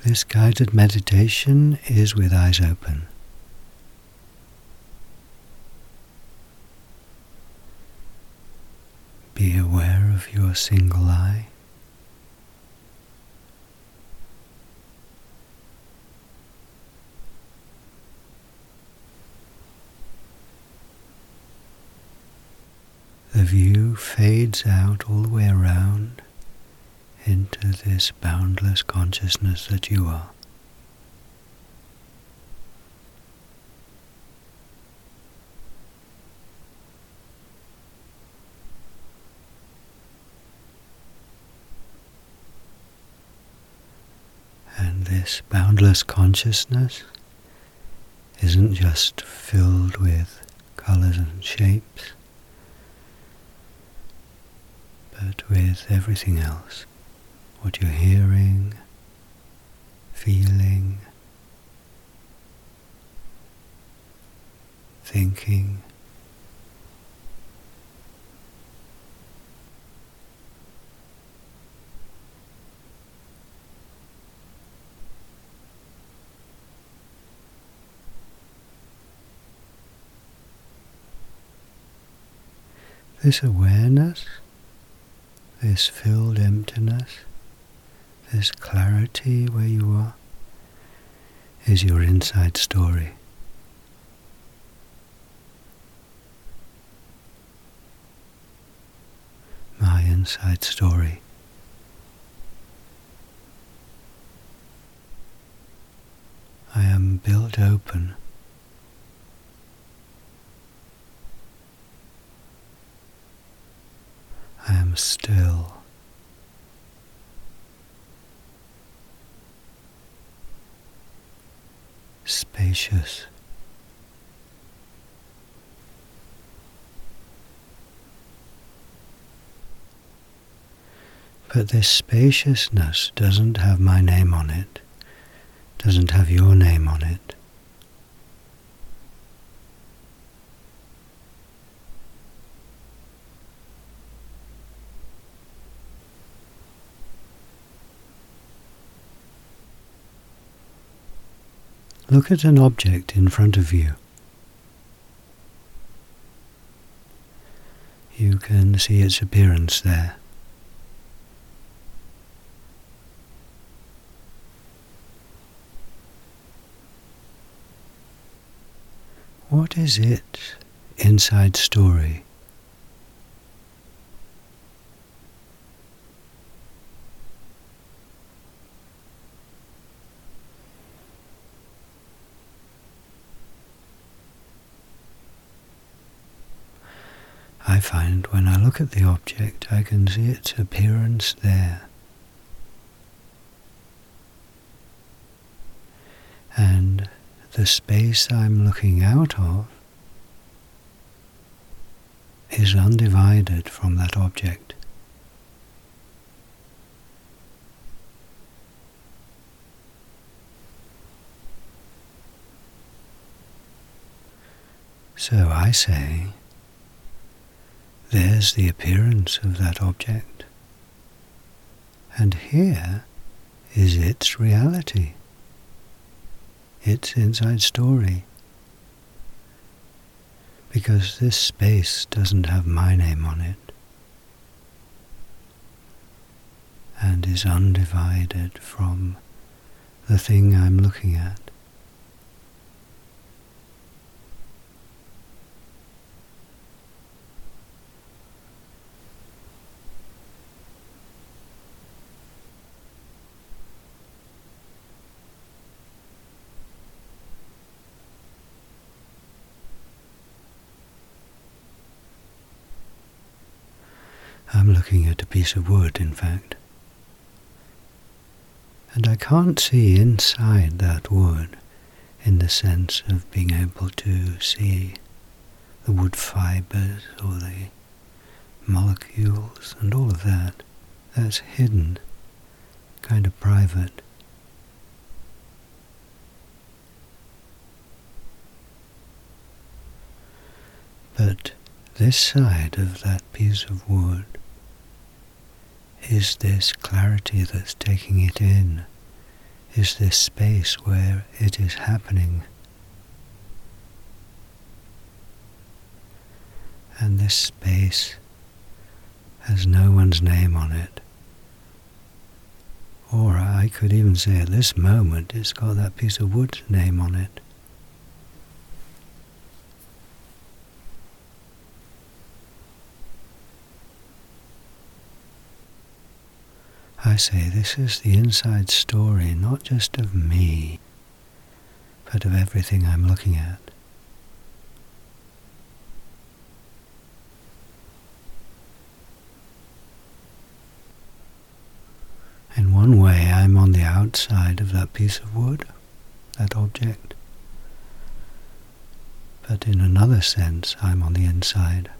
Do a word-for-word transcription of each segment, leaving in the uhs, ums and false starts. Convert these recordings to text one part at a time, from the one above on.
This guided meditation is with eyes open. Be aware of your single eye. The view fades out all the way around into this boundless consciousness that you are. And this boundless consciousness isn't just filled with colors and shapes, but with everything else. What you're hearing, feeling, thinking. This awareness, this filled emptiness, this clarity where you are, is your inside story. My inside story. I am built open. I am still. Spacious. But this spaciousness doesn't have my name on it, doesn't have your name on it. Look at an object in front of you. You can see its appearance there. What is its inside story? I find when I look at the object, I can see its appearance there. And the space I'm looking out of is undivided from that object. So I say, there's the appearance of that object, and here is its reality, its inside story, because this space doesn't have my name on it, and is undivided from the thing I'm looking at. I'm looking at a piece of wood, in fact, and I can't see inside that wood in the sense of being able to see the wood fibers or the molecules and all of that. That's hidden, kind of private. But this side of that piece of wood is this clarity that's taking it in, is this space where it is happening. And this space has no one's name on it. Or I could even say at this moment it's got that piece of wood's name on it. I say this is the inside story, not just of me, but of everything I'm looking at. In one way, I'm on the outside of that piece of wood, that object. But in another sense, I'm on the inside.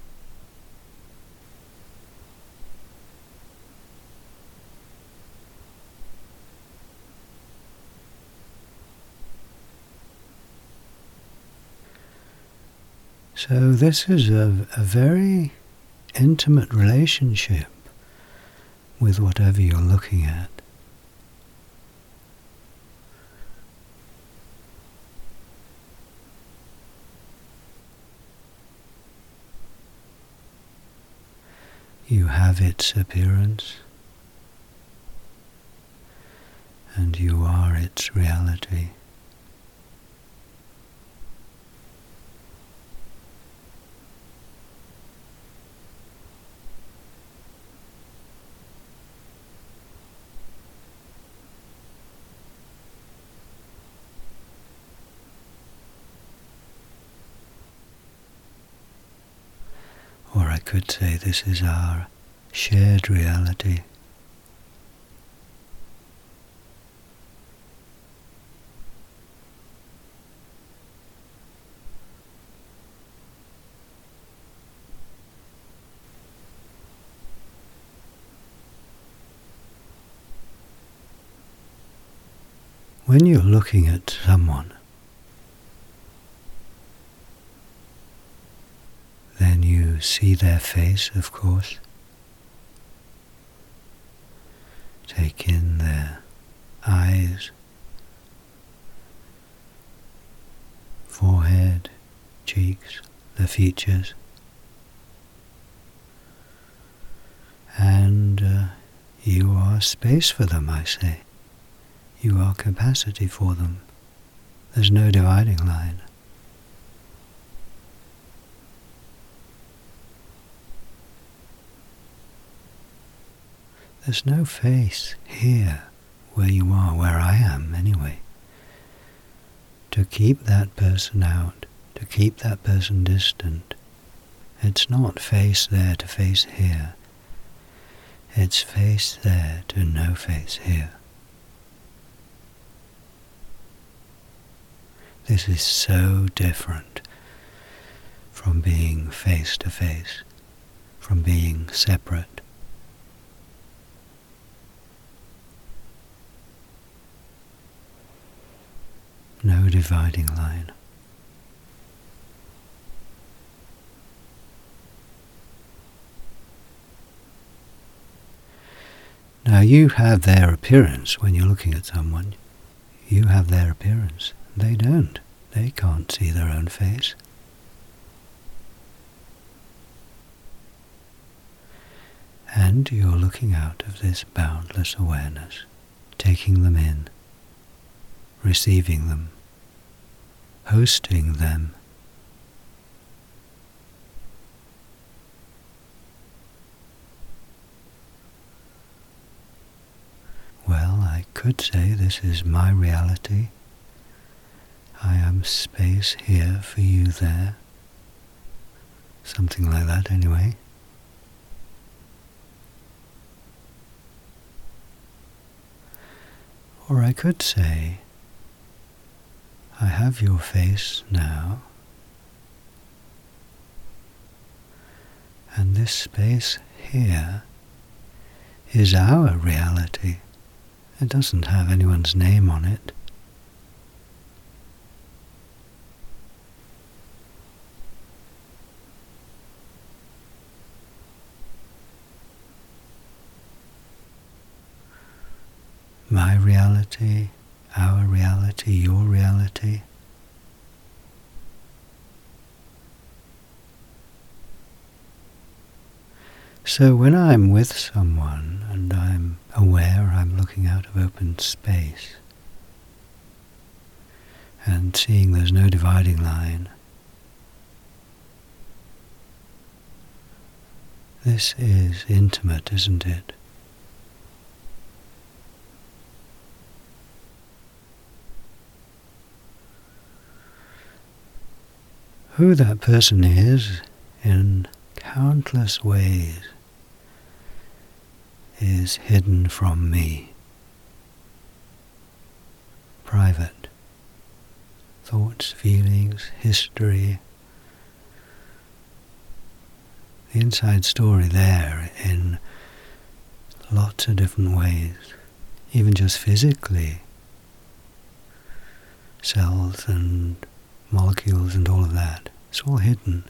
So this is a, a very intimate relationship with whatever you're looking at. You have its appearance, and you are its reality. Or I could say this is our shared reality. When you're looking at someone, then you see their face, of course. Take in their eyes, forehead, cheeks, their features. And uh, you are space for them, I say. You are capacity for them. There's no dividing line. There's no face here where you are, where I am anyway, to keep that person out, to keep that person distant. It's not face there to face here. It's face there to no face here. This is so different from being face to face, from being separate. No dividing line. Now you have their appearance when you're looking at someone. You have their appearance. They don't. They can't see their own face. And you're looking out of this boundless awareness, taking them in, receiving them, hosting them. Well, I could say this is my reality. I am space here for you there. Something like that anyway. Or I could say, I have your face now, and this space here is our reality. It doesn't have anyone's name on it. My reality reality your reality? So when I'm with someone and I'm aware I'm looking out of open space and seeing there's no dividing line, this is intimate, isn't it? Who that person is in countless ways is hidden from me. Private. Thoughts, feelings, history. The inside story there in lots of different ways, even just physically. Cells and molecules and all of that. It's all hidden.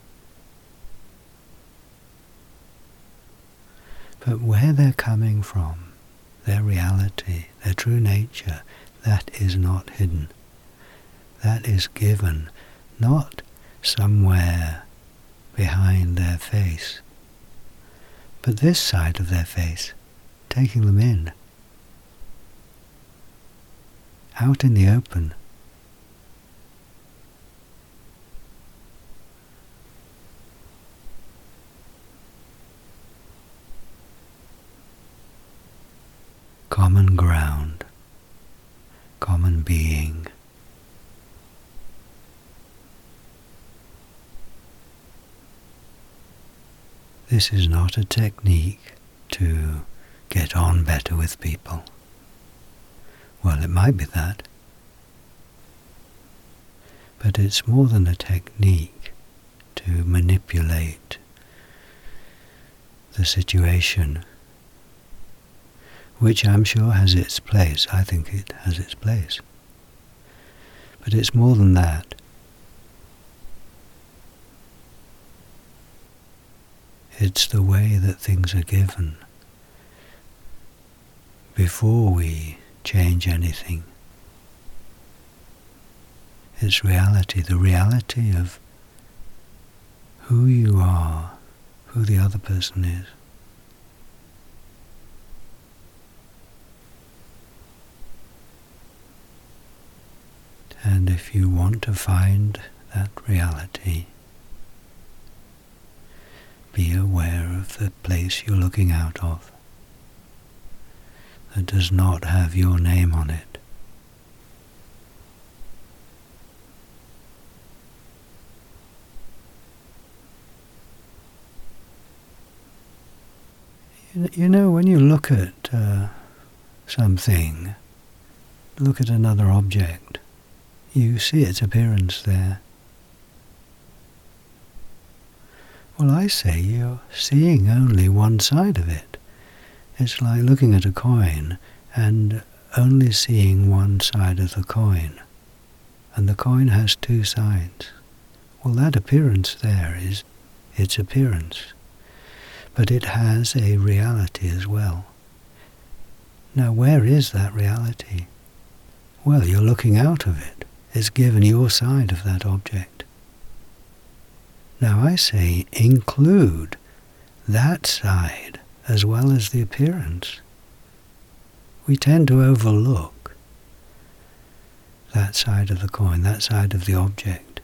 But where they're coming from, their reality, their true nature, that is not hidden. That is given, not somewhere behind their face, but this side of their face, taking them in, out in the open. Common ground, common being. This is not a technique to get on better with people. Well, it might be that. But it's more than a technique to manipulate the situation, which I'm sure has its place. I think it has its place. But it's more than that. It's the way that things are given before we change anything. It's reality, the reality of who you are, who the other person is. And if you want to find that reality, be aware of the place you're looking out of that does not have your name on it. You know, when you look at uh, something, look at another object, you see its appearance there. Well, I say you're seeing only one side of it. It's like looking at a coin and only seeing one side of the coin. And the coin has two sides. Well, that appearance there is its appearance. But it has a reality as well. Now, where is that reality? Well, you're looking out of it. It's given your side of that object. Now I say include that side as well as the appearance. We tend to overlook that side of the coin, that side of the object.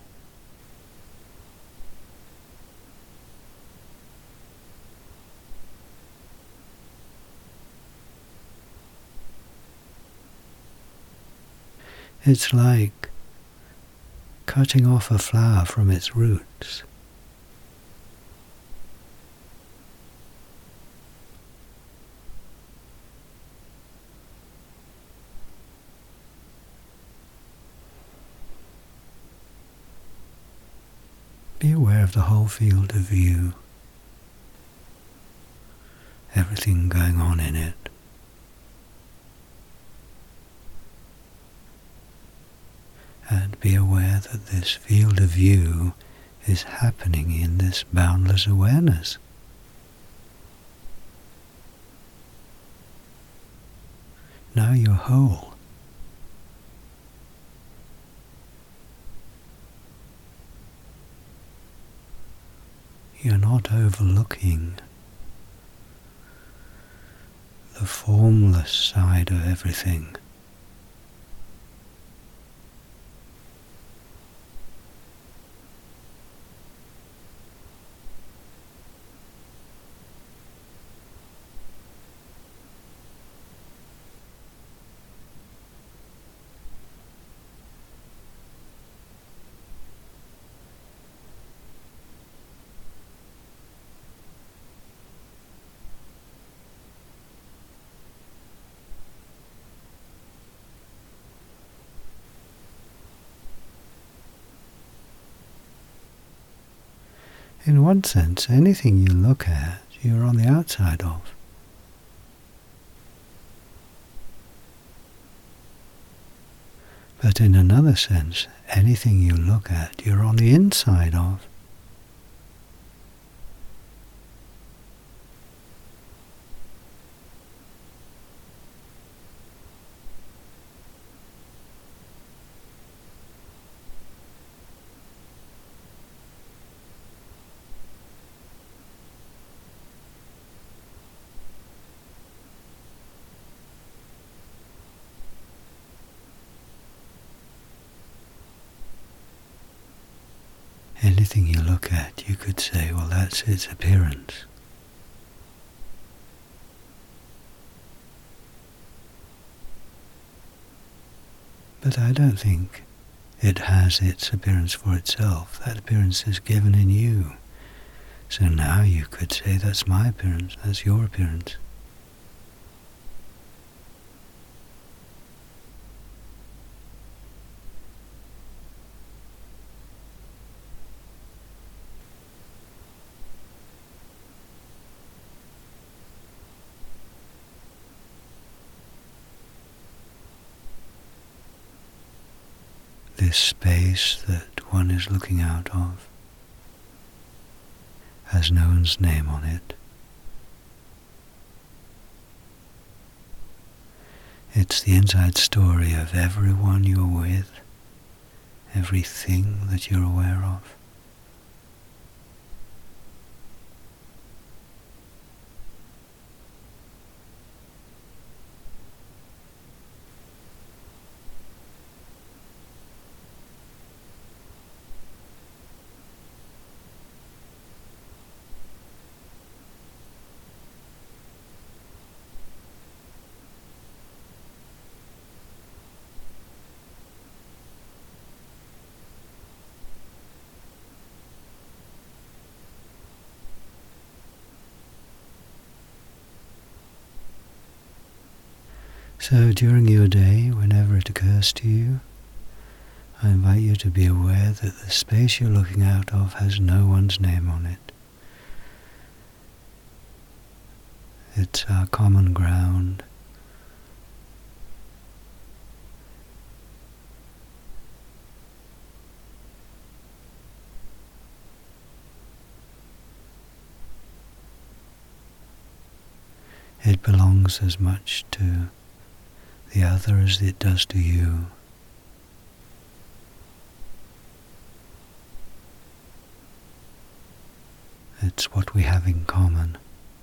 It's like cutting off a flower from its roots. Be aware of the whole field of view, everything going on in it. And be aware that this field of view is happening in this boundless awareness. Now you're whole. not overlooking the formless side of everything. In one sense, anything you look at, you're on the outside of. But in another sense, anything you look at, you're on the inside of. Anything you look at, you could say, well, that's its appearance. But I don't think it has its appearance for itself. That appearance is given in you. So now you could say, that's my appearance, that's your appearance. This space that one is looking out of has no one's name on it. It's the inside story of everyone you're with, everything that you're aware of. So during your day, whenever it occurs to you, I invite you to be aware that the space you're looking out of has no one's name on it. It's our common ground. It belongs as much to the other as it does to you. It's what we have in common.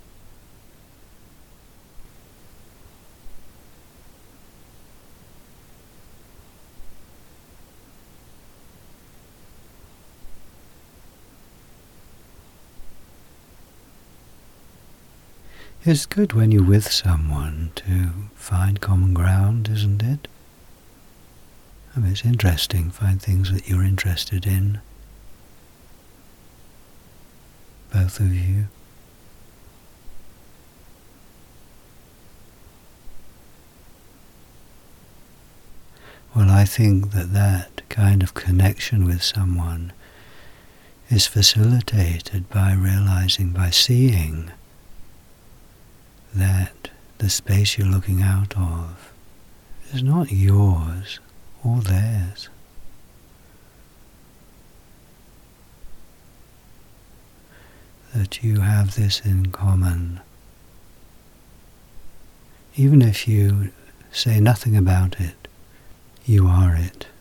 It's good when you're with someone to find common ground, isn't it? I mean, it's interesting, find things that you're interested in, both of you. Well, I think that that kind of connection with someone is facilitated by realizing, by seeing that the space you're looking out of is not yours or theirs. That you have this in common. Even if you say nothing about it, you are it.